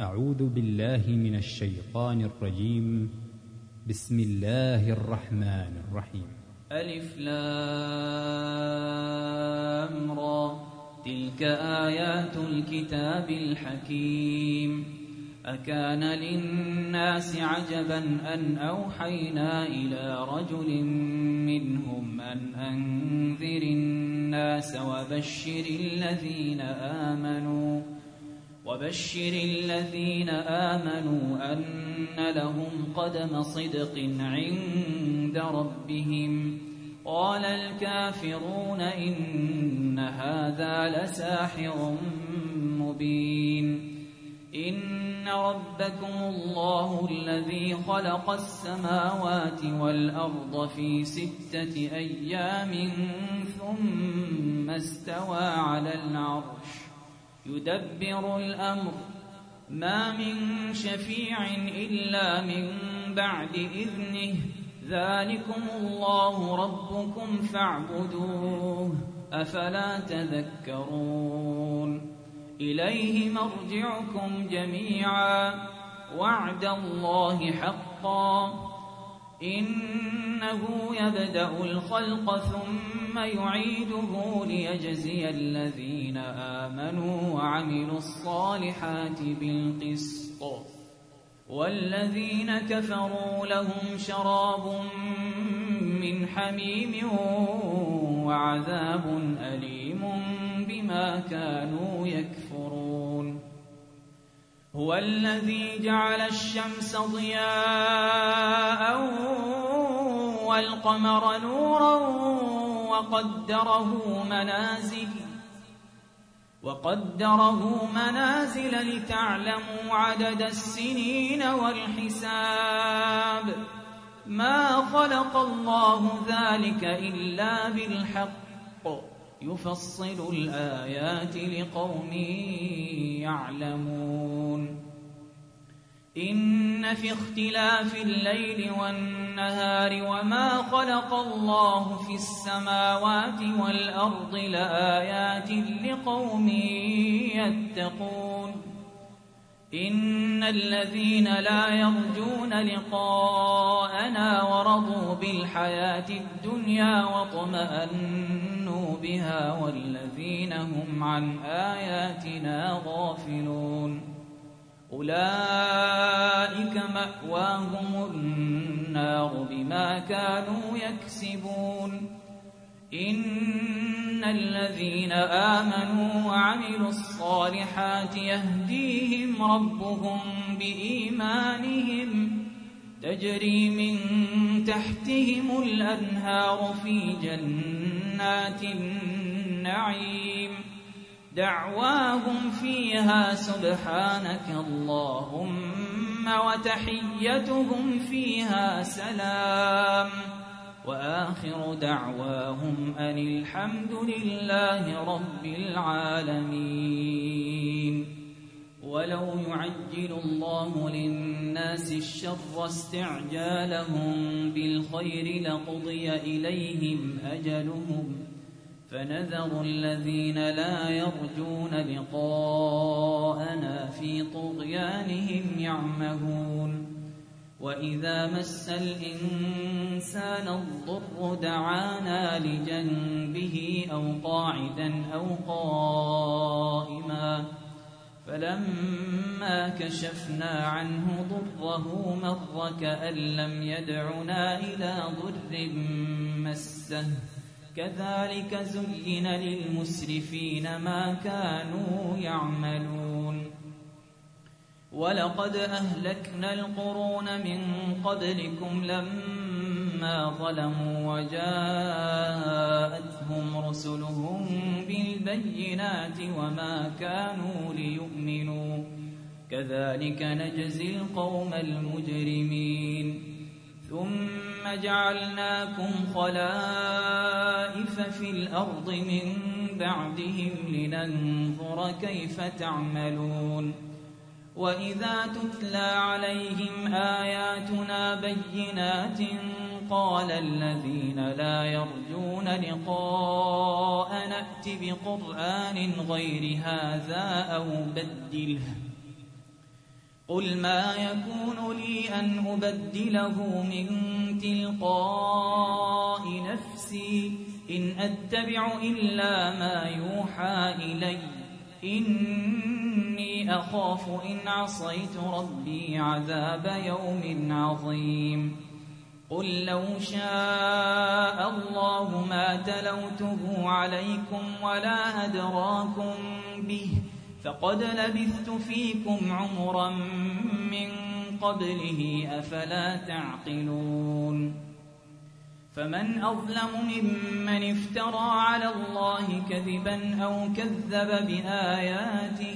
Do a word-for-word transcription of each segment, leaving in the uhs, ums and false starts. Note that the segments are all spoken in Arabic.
أعوذ بالله من الشيطان الرجيم. بسم الله الرحمن الرحيم. ألف لام را، تلك آيات الكتاب الحكيم. أكان للناس عجبا أن أوحينا إلى رجل منهم أن أنذر الناس وبشر الذين آمنوا وبشر الذين آمنوا أن لهم قدم صدق عند ربهم. قال الكافرون إن هذا لساحر مبين. إن ربكم الله الذي خلق السماوات والأرض في ستة أيام ثم استوى على العرش يدبر الأمر، ما من شفيع إلا من بعد إذنه، ذلكم الله ربكم فاعبدوه، أفلا تذكرون. إليه مرجعكم جميعا، وعد الله حقا، إنه يبدأ الخلق ثم يعيده ليجزي الذين آمنوا وعملوا الصالحات بالقسط، والذين كفروا لهم شراب من حميم وعذاب أليم بما كانوا يكفرون. هو الذي جعل الشمس ضياء والقمر نورا وقدره منازل وقدره منازل لتعلموا عدد السنين والحساب، ما خلق الله ذلك إلا بالحق، يفصل الآيات لقوم يعلمون. إن في اختلاف الليل والنهار وما خلق الله في السماوات والأرض لآيات لقوم يتقون. إن الذين لا يرجون لقاءنا ورضوا بالحياة الدنيا واطمأنوا بها والذين هم عن آياتنا غافلون، أولئك مأواهم النار بما كانوا يكسبون. إن الذين آمنوا وعملوا الصالحات يهديهم ربهم بإيمانهم، تجري من تحتهم الأنهار في جنات النعيم، دعواهم فيها سبحانك اللهم وتحيتهم فيها سلام، وآخر دعواهم أن الحمد لله رب العالمين. ولو يعجل الله للناس الشر استعجالهم بالخير لقضي إليهم أجلهم، فنذر الذين لا يرجون لقاءنا في طغيانهم يعمهون. وإذا مس الإنسان الضر دعانا لجنبه أو قاعدا أو قائما، فلما كشفنا عنه ضره مر كأن لم يدعنا إلى ضر مسه، كذلك زين للمسرفين ما كانوا يعملون. ولقد أهلكنا القرون من قبلكم لما ظلموا وجاءتهم رسلهم بالبينات وما كانوا ليؤمنوا، كذلك نجزي القوم المجرمين. ثم جعلناكم خلائف في الأرض من بعدهم لننظر كيف تعملون. وإذا تتلى عليهم آياتنا بينات قال الذين لا يرجون لقاء نأت بقرآن غير هذا أو بدله قل ما يكون لي أن أبدله من تلقاء نفسي إن أتبع إلا ما يوحى إلي إني أخاف إن عصيت ربي عذاب يوم عظيم قل لو شاء الله ما تلوته عليكم ولا أدراكم به فقد لبثت فيكم عمرا من قبله أفلا تعقلون فمن أظلم ممن افترى على الله كذبا أو كذب بآياته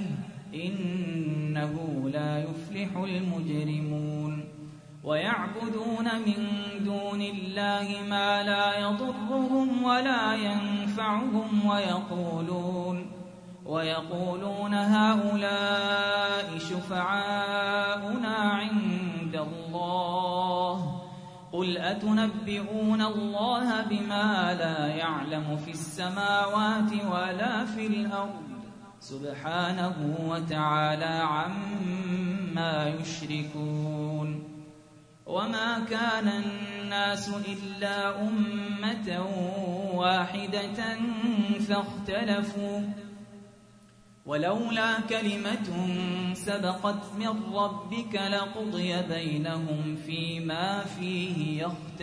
إنه لا يفلح المجرمون ويعبدون من دون الله ما لا يضرهم ولا ينفعهم ويقولون ويقولون هؤلاء شفعاؤنا عند الله قل أتنبئون الله بما لا يعلم في السماوات ولا في الأرض سبحانه وتعالى عما يشركون وما كان الناس إلا أمة واحدة فاختلفوا ولولا كلمة سبقت من ربك لقضي بينهم فيما فيه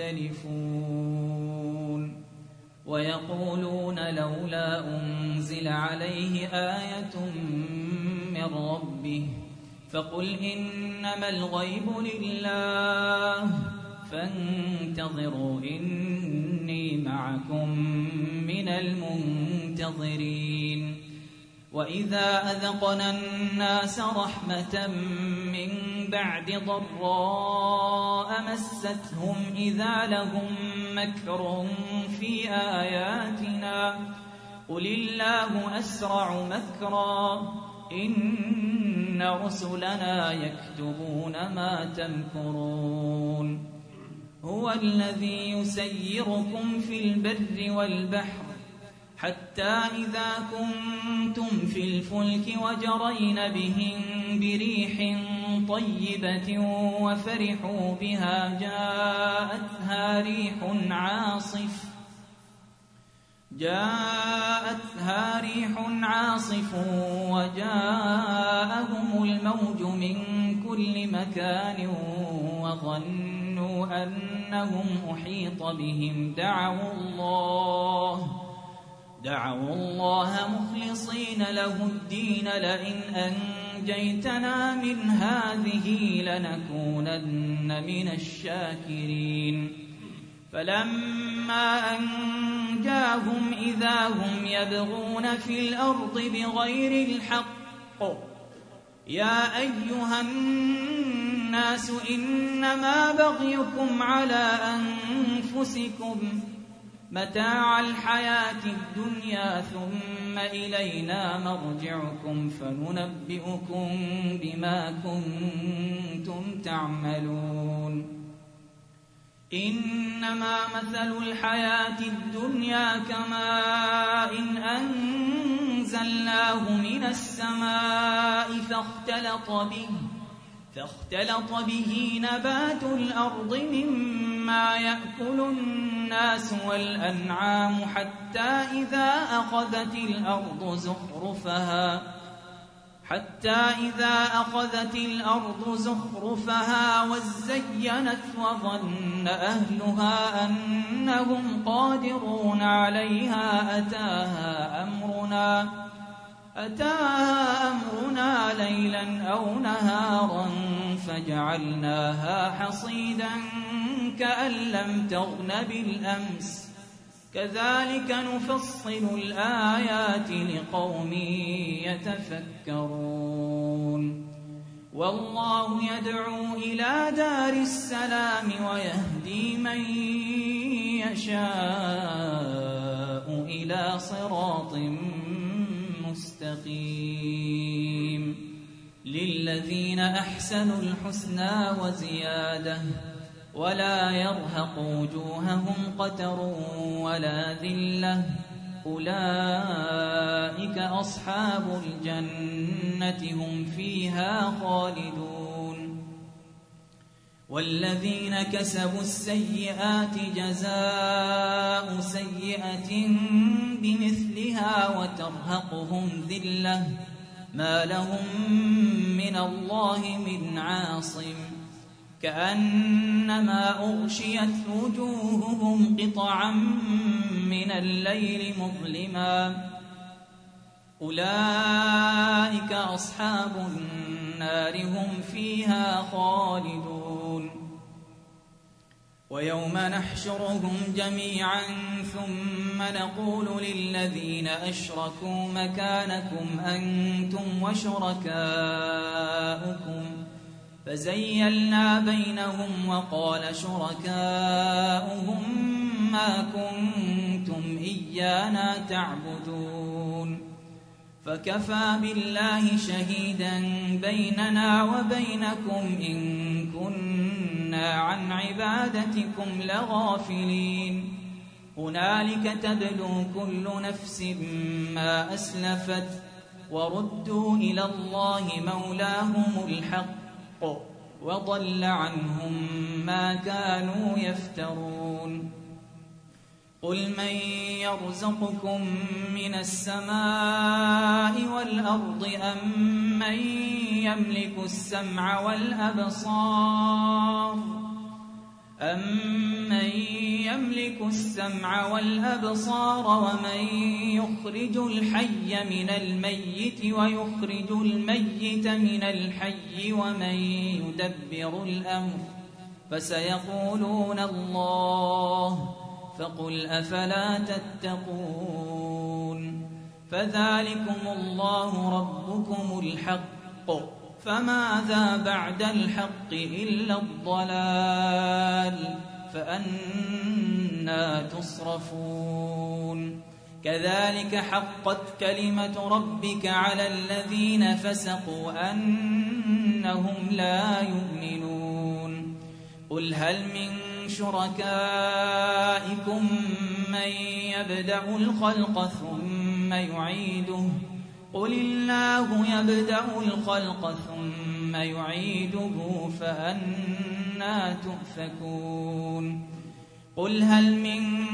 يختلفون ويقولون لولا أنزل عليه آية من ربه فقل إنما الغيب لله فانتظروا إني معكم من المنتظرين وإذا أذقنا الناس رحمة من بعد ضراء مستهم إذا لهم مكر في آياتنا قل الله أسرع مكرا إن رسلنا يكتبون ما تمكرون هو الذي يسيركم في البر والبحر حتى إذا كنتم في الفلك وجرين بهم بريح طيبة وفرحوا بها جاءتها ريح عاصف جاءتها ريح عاصف وجاءهم الموج من كل مكان وظنوا أنهم أحيط بهم دعوا الله دعوا الله مخلصين له الدين لئن أنجيتنا من هذه لنكونن من الشاكرين فلما أنجاهم إذا هم يبغون في الأرض بغير الحق يا أيها الناس إنما بغيكم على أنفسكم متاع الحياة الدنيا ثم إلينا مرجعكم فننبئكم بما كنتم تعملون إنما مثل الحياة الدنيا كماء إن أنزلناه من السماء فاختلط به فاختلط به نبات الأرض مما يأكل الناس والأنعام حتى إذا أخذت الأرض زخرفها حتى إذا أخذت الأرض زخرفها وزينت وظن أهلها أنهم قادرون عليها أتاها أمرنا أتاها أمرنا ليلا أو نهارا فجعلناها حصيدا كأن لم تغن بالأمس كذلك نفصل الآيات لقوم يتفكرون والله يدعو إلى دار السلام ويهدي من يشاء إلى صراط مستقيم للذين أحسنوا الحسنى وزيادة ولا يرهق وجوههم قتر ولا ذلة أولئك أصحاب الجنة هم فيها خالدون والذين كسبوا السيئات جزاء سيئة بمثلها وترهقهم ذلة ما لهم من الله من عاصم كأنما أغشيت وجوههم قطعا من الليل مظلما أولئك أصحاب النار هم فيها خالدون ويوم نحشرهم جميعا ثم نقول للذين أشركوا مكانكم أنتم وشركاؤكم فزيلنا بينهم وقال شركاؤهم ما كنتم إيانا تعبدون فكفى بالله شهيدا بيننا وبينكم إن كنا عن عبادتكم لغافلين هنالك تبلو كل نفس ما أسلفت وردوا إلى الله مولاهم الحق وضل عنهم ما كانوا يفترون قل من يرزقكم من السماء والأرض أم من يملك السمع والأبصار أمن يملك السمع والأبصار ومن يخرج الحي من الميت ويخرج الميت من الحي ومن يدبر الأمر فسيقولون الله فقل أفلا تتقون فذلكم الله ربكم الحق فماذا بعد الحق إلا الضلال فأنى تصرفون كذلك حقت كلمة ربك على الذين فسقوا أنهم لا يؤمنون قل هل من شركائكم من يبدأ الخلق ثم يعيده قل الله يبدأ الخلق ثم يعيده فأنى تؤفكون قل هل من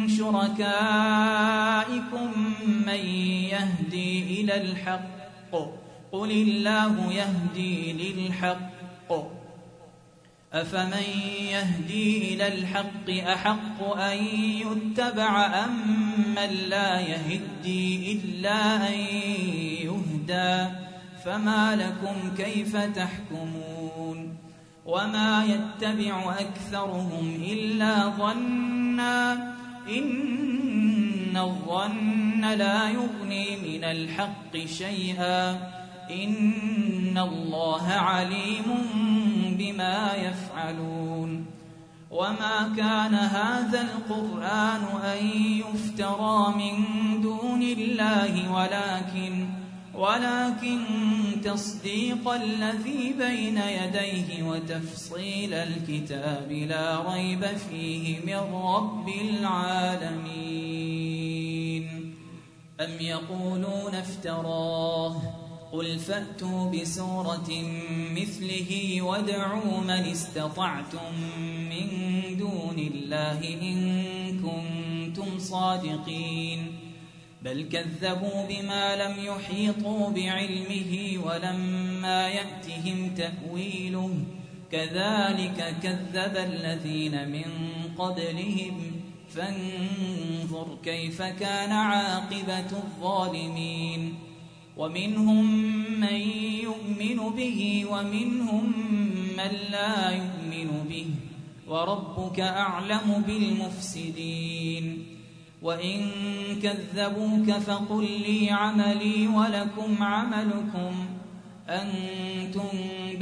شركائكم من يهدي إلى الحق قل الله يهدي للحق أفمن يهدي إلى الحق أحق أن يتبع أم من لا يهدي إلا أن يهدى فما لكم كيف تحكمون وما يتبع أكثرهم إلا ظنا إن الظن لا يغني من الحق شيئا إن الله عليم بما يفعلون وما كان هذا القرآن أن يفترى من دون الله ولكن ولكن تصديق الذي بين يديه وتفصيل الكتاب لا ريب فيه من رب العالمين أم يقولون افتراه قل فأتوا بسورة مثله وادعوا من استطعتم من دون الله إن كنتم صادقين بل كذبوا بما لم يحيطوا بعلمه ولما يأتهم تأويله كذلك كذب الذين من قبلهم فانظر كيف كان عاقبة الظالمين ومنهم من يؤمن به ومنهم من لا يؤمن به وربك أعلم بالمفسدين وإن كذبوك فقل لي عملي ولكم عملكم أنتم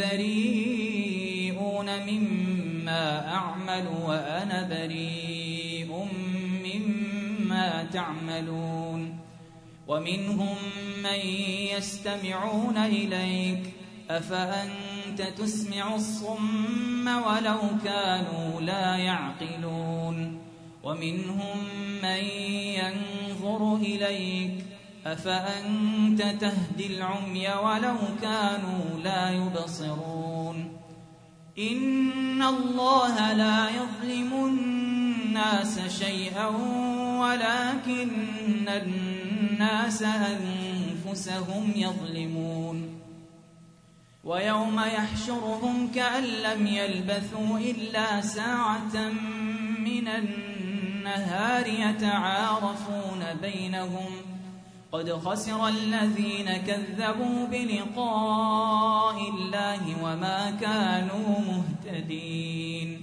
بريئون مما أعمل وأنا بريء مما تعملون ومنهم من يستمعون إليك أفأنت تسمع الصم ولو كانوا لا يعقلون ومنهم من ينظر إليك أفأنت تهدي العمي ولو كانوا لا يبصرون إن إن الله لا يظلم الناس شيئا ولكن الناس أنفسهم يظلمون ويوم يحشرهم كأن لم يلبثوا إلا ساعة من النهار يتعارفون بينهم قد خسر الذين كذبوا بلقاء الله وما كانوا مهتدين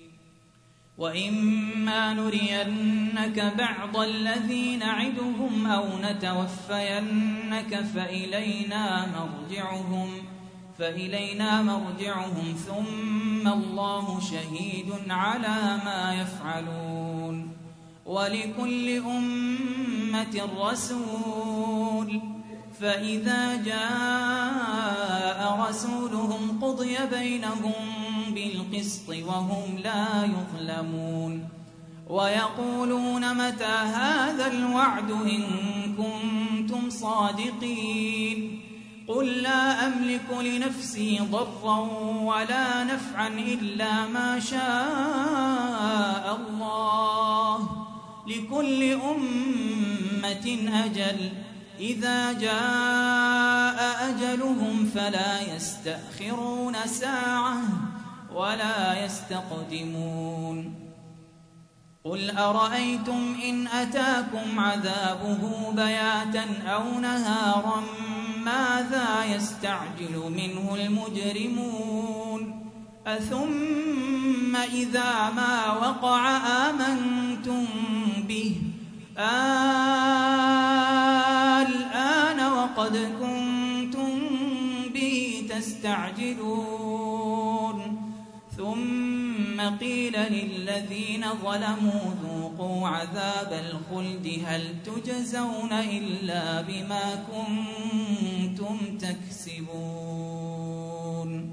وإما نرينك بعض الذي نعدهم أو نتوفينك فإلينا مرجعهم فإلينا مرجعهم ثم الله شهيد على ما يفعلون ولكل أمة رسول فإذا جاء رسولهم قضي بينهم بالقسط وهم لا يظلمون ويقولون متى هذا الوعد إن كنتم صادقين قل لا أملك لنفسي ضرا ولا نفعا إلا ما شاء الله لكل أمة أجل إذا جاء أجلهم فلا يستأخرون ساعة ولا يستقدمون قل أرأيتم إن أتاكم عذابه بياتا أو نهارا ماذا يستعجل منه المجرمون أثم إذا ما وقع آمنتم به الآن وقد كنتم به تستعجلون ثم قيل للذين ظلموا ذوقوا عذاب الخلد هل تجزون إلا بما كنتم تكسبون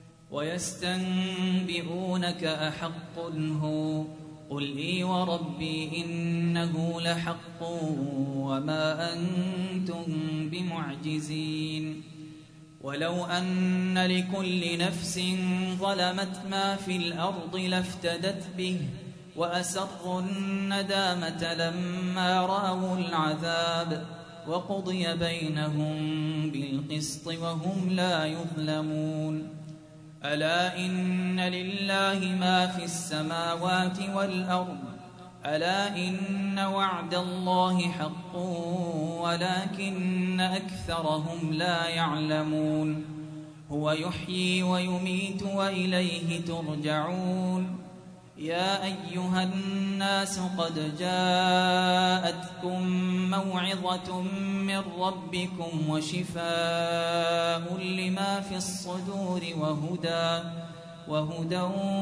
ويستنبئونك أحق هو قل إي وربي إنه لحق وما أنتم بمعجزين ولو أن لكل نفس ظلمت ما في الأرض لافتدت به وأسروا الندامة لما رأوا العذاب وقضي بينهم بالقسط وهم لا يظلمون ألا إن لله ما في السماوات والأرض ألا إن وعد الله حق ولكن أكثرهم لا يعلمون هو يحيي ويميت وإليه ترجعون يا أيها الناس قد جاءتكم موعظة من ربكم وشفاء لما في الصدور وهدى وهدى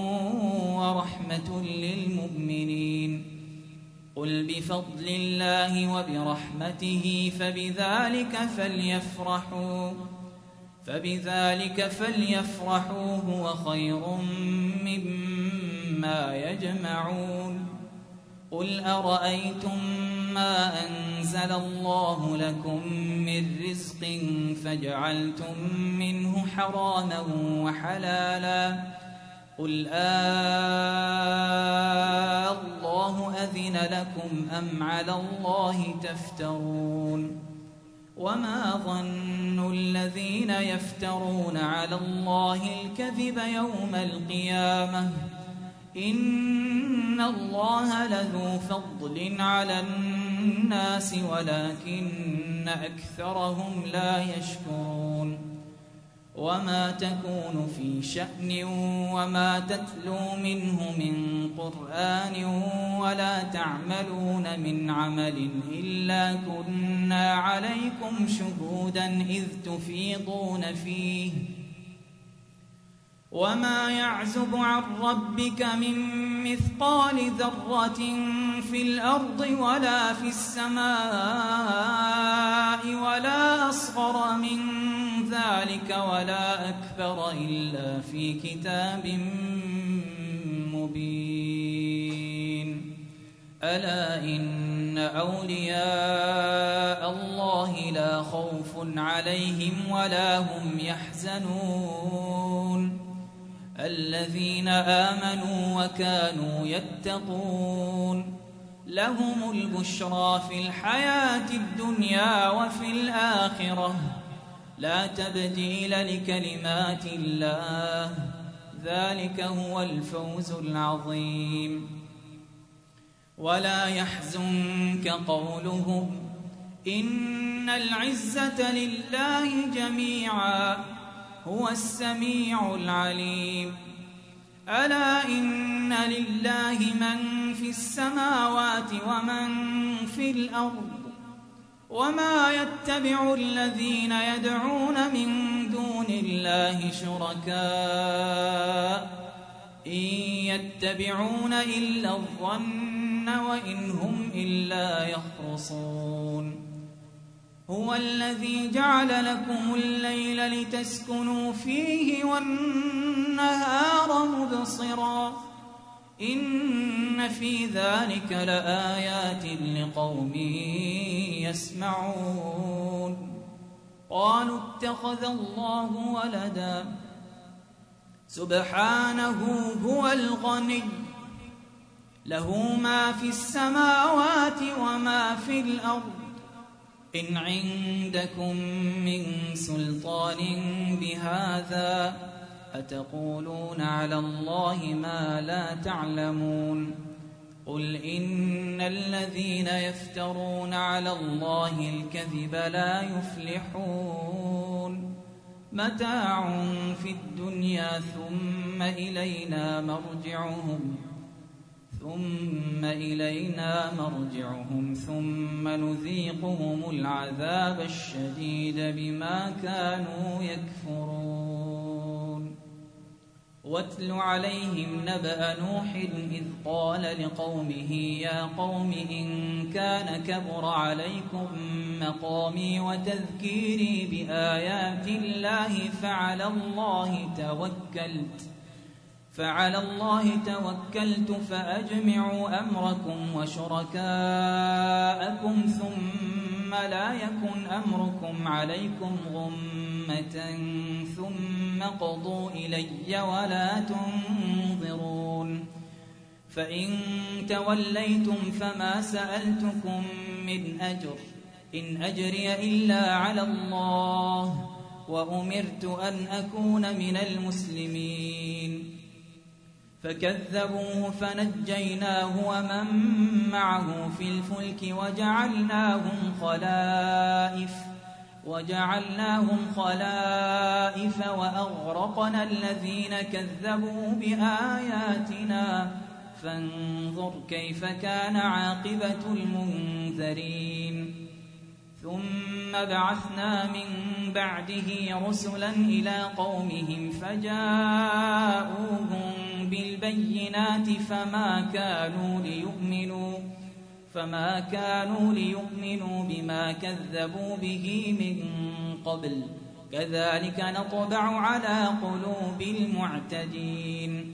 ورحمة للمؤمنين قل بفضل الله وبرحمته فبذلك فليفرحوا فبذلك فليفرحوا هو خير مما يجمعون قل أرأيتم ما أنزل الله لكم من رزق فجعلتم منه حراما وحلالا قل آه الله أذن لكم أم على الله تفترون وما ظن الذين يفترون على الله الكذب يوم القيامة إن الله لذو فضل على الناس ولكن أكثرهم لا يشكرون وما تكون في شأن وما تتلو منه من قرآن ولا تعملون من عمل إلا كنا عليكم شهودا إذ تفيضون فيه وما يعزب عن ربك من مثقال ذرة في الأرض ولا في السماء ولا أصغر من ذلك ولا أكبر إلا في كتاب مبين ألا إن أولياء الله لا خوف عليهم ولا هم يحزنون الذين آمنوا وكانوا يتقون لهم البشرى في الحياة الدنيا وفي الآخرة لا تبديل لكلمات الله ذلك هو الفوز العظيم ولا يحزنك قولهم إن العزة لله جميعا هو السميع العليم ألا إن لله من في السماوات ومن في الأرض وما يتبع الذين يدعون من دون الله شركاء إن يتبعون إلا الظن وإن هم إلا يخرصون هو الذي جعل لكم الليل لتسكنوا فيه والنهار مبصرا إن في ذلك لآيات لقوم يسمعون قالوا اتخذ الله ولدا سبحانه هو الغني له ما في السماوات وما في الأرض إن عندكم من سلطان بهذا أتقولون على الله ما لا تعلمون قل إن الذين يفترون على الله الكذب لا يفلحون متاع في الدنيا ثم إلينا مرجعهم ثم إلينا مرجعهم ثم نذيقهم العذاب الشديد بما كانوا يكفرون واتل عليهم نبأ نوح إذ قال لقومه يا قوم إن كان كبر عليكم مقامي وتذكيري بآيات الله فعلى الله توكلت فعلى الله توكلت فأجمعوا أمركم وشركاءكم ثم لا يكن أمركم عليكم غمة ثم قضوا إلي ولا تنظرون فإن توليتم فما سألتكم من أجر إن أجري إلا على الله وأمرت أن أكون من المسلمين فكذبوه فنجيناه ومن معه في الفلك وجعلناهم خلائف وجعلناهم خلائف وأغرقنا الذين كذبوا بآياتنا فانظر كيف كان عاقبة المنذرين ثم بعثنا من بعده رسلا إلى قومهم فجاءوهم بالبينات فما كانوا ليؤمنوا فما كانوا ليؤمنوا بما كذبوا به من قبل كذلك نطبع على قلوب المعتدين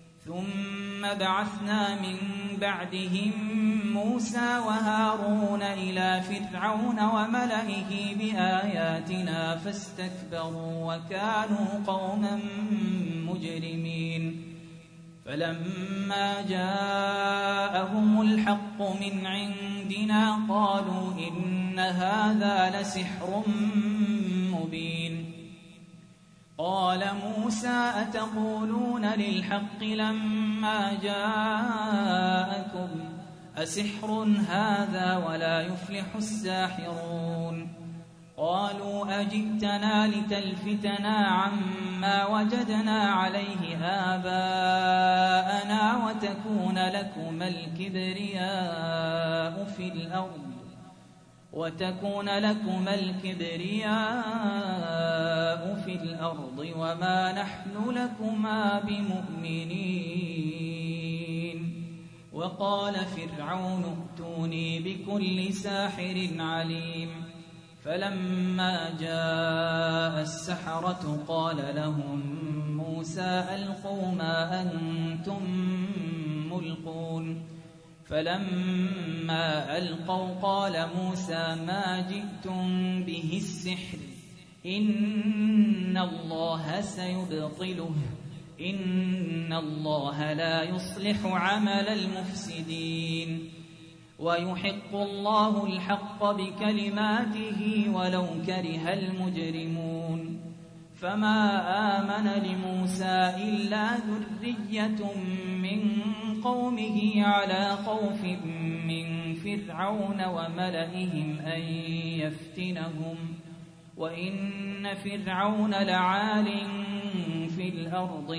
ثم بعثنا من بعدهم موسى وهارون إلى فرعون وملئه بآياتنا فاستكبروا وكانوا قوما مجرمين فلما جاءهم الحق من عندنا قالوا إن هذا لسحر مبين قال موسى أتقولون للحق لما جاءكم أسحر هذا ولا يفلح الساحرون قالوا أجئتنا لتلفتنا عما وجدنا عليه آباءنا وتكون لكما الكبرياء في الأرض وتكون لكما الكبرياء في الأرض وما نحن لكما بمؤمنين وقال فرعون ائتوني بكل ساحر عليم فلما جاء السحرة قال لهم موسى ألقوا ما أنتم ملقون فلما ألقوا قال موسى ما جئتم به السحر إن الله سيبطله إن الله لا يصلح عمل المفسدين ويحق الله الحق بكلماته ولو كره المجرمون فما آمن لموسى إلا ذرية من قومه على خوف من فرعون وملئهم أن يفتنهم وإن فرعون لعال في الأرض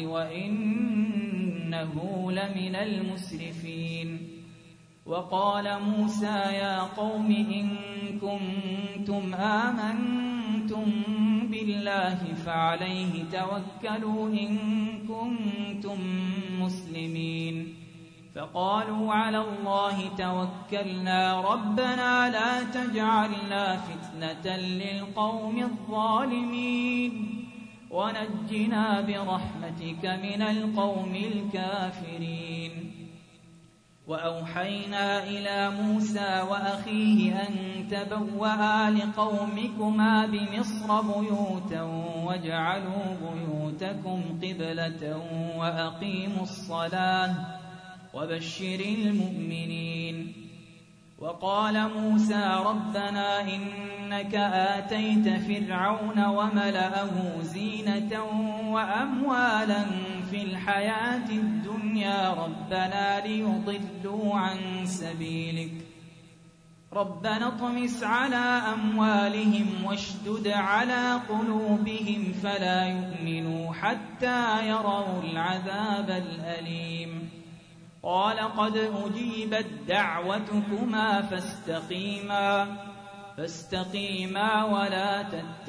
وإنه لمن المسرفين وقال موسى يا قوم إن كنتم آمنتم بالله فعليه توكلوا إن كنتم مسلمين فقالوا على الله توكلنا ربنا لا تجعلنا فتنة للقوم الظالمين ونجنا برحمتك من القوم الكافرين وأوحينا إلى موسى وأخيه أن تبوأ لقومكما بمصر بيوتا واجعلوا بيوتكم قبلة وأقيموا الصلاة وبشر المؤمنين وقال موسى ربنا إنك آتيت فرعون وملأه زينة وأموالا في الحياة الدنيا ربنا ليضلوا عن سبيلك ربنا اطمس على أموالهم واشدد على قلوبهم فلا يؤمنوا حتى يروا العذاب الأليم قال قد أجيبت دعوتكما فاستقيما فاستقيما ولا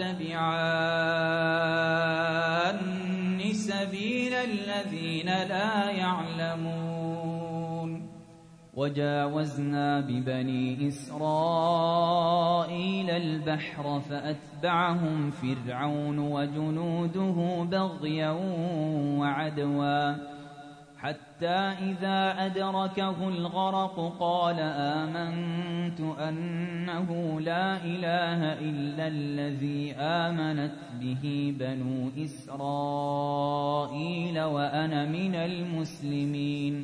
تتبعان سبيل الذين لا يعلمون وجاوزنا ببني إسرائيل البحر فأتبعهم فرعون وجنوده بغيا وعدوا حتى إذا أدركه الغرق قال آمنت أنه لا إله إلا الذي آمنت به بنو إسرائيل وأنا من المسلمين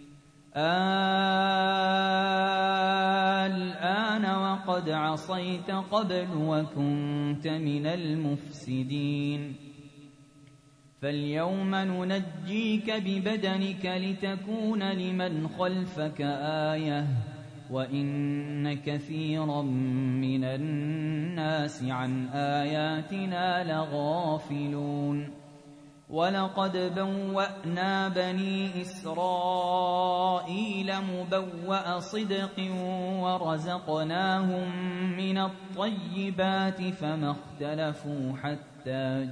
الآن وقد عصيت قبل وكنت من المفسدين فاليوم ننجيك ببدنك لتكون لمن خلفك آية وإن كثيرا من الناس عن آياتنا لغافلون ولقد بوأنا بني إسرائيل مبوأ صدق ورزقناهم من الطيبات فما اختلفوا حتى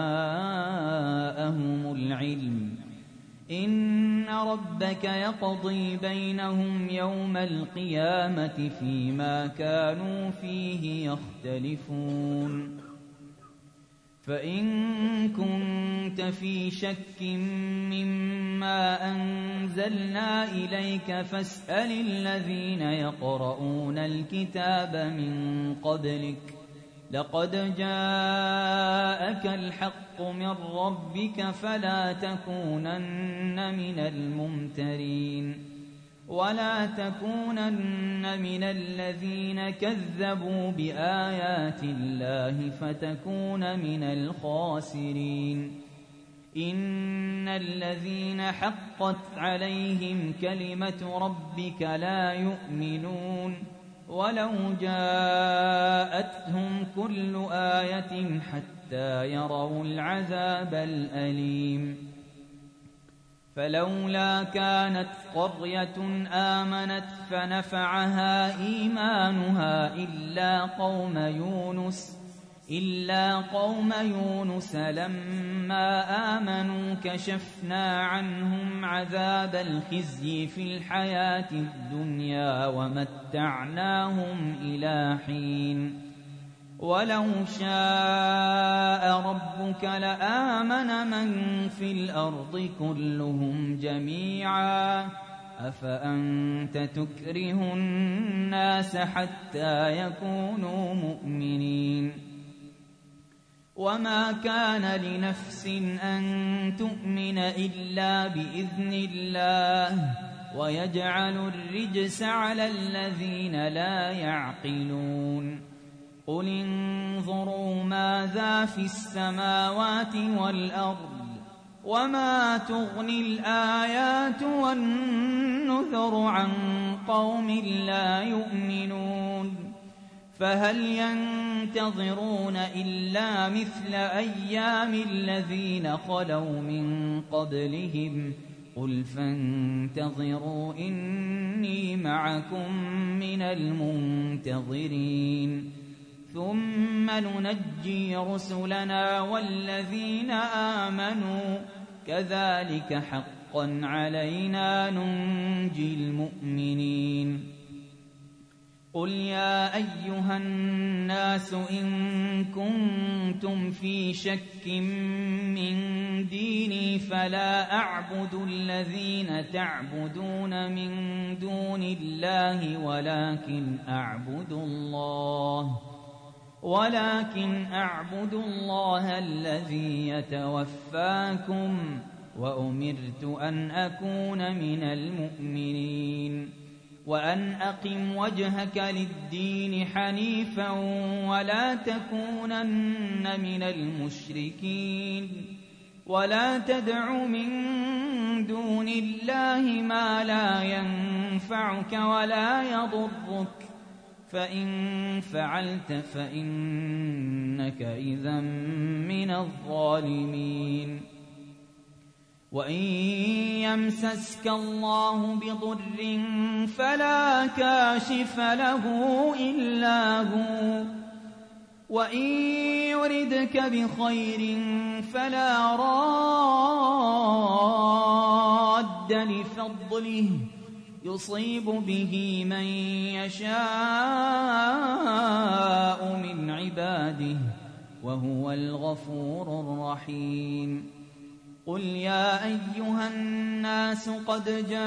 جاءهم العلم إن ربك يقضي بينهم يوم القيامة فيما كانوا فيه يختلفون فإن كنت في شك مما أنزلنا إليك فاسأل الذين يقرؤون الكتاب من قبلك لقد جاءك الحق من ربك فلا تكونن من الممترين ولا تكونن من الذين كذبوا بآيات الله فتكون من الخاسرين إن الذين حقت عليهم كلمة ربك لا يؤمنون ولو جاءتهم كل آية حتى يروا العذاب الأليم فلولا كانت قرية آمنت فنفعها إيمانها إلا قوم يونس إلا قوم يونس لما آمنوا كشفنا عنهم عذاب الخزي في الحياة الدنيا ومتعناهم إلى حين ولو شاء ربك لآمن من في الأرض كلهم جميعا أفأنت تكره الناس حتى يكونوا مؤمنين وما كان لنفس أن تؤمن إلا بإذن الله ويجعل الرجس على الذين لا يعقلون قل انظروا ماذا في السماوات والأرض وما تغني الآيات والنذر عن قوم لا يؤمنون فهل ينتظرون إلا مثل أيام الذين خلوا من قبلهم قل فانتظروا إني معكم من المنتظرين ثم ننجي رسلنا والذين آمنوا كذلك حقا علينا ننجي المؤمنين قل يا أيها الناس إن كنتم في شك من ديني فلا أعبد الذين تعبدون من دون الله ولكن أعبد الله ولكن أعبد الله الذي يتوفاكم وأمرت أن أكون من المؤمنين وأن أقم وجهك للدين حنيفا ولا تكونن من المشركين ولا تدع من دون الله ما لا ينفعك ولا يضرك فإن فعلت فإنك إذا من الظالمين وإن يمسسك الله بضر فلا كاشف له إلا هو وإن يردك بخير فلا راد لفضله يصيب به من يشاء من عباده وهو الغفور الرحيم قل يا أيها الناس قد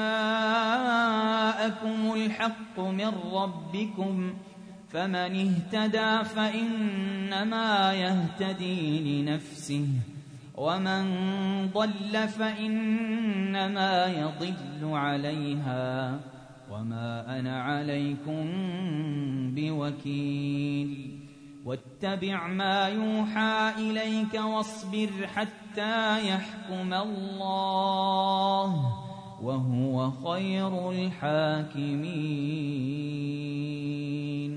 جاءكم الحق من ربكم فمن اهتدى فإنما يهتدي لنفسه ومن ضل فإنما يضل عليها وما أنا عليكم بوكيل واتبع ما يوحى إليك واصبر حتى يحكم الله وهو خير الحاكمين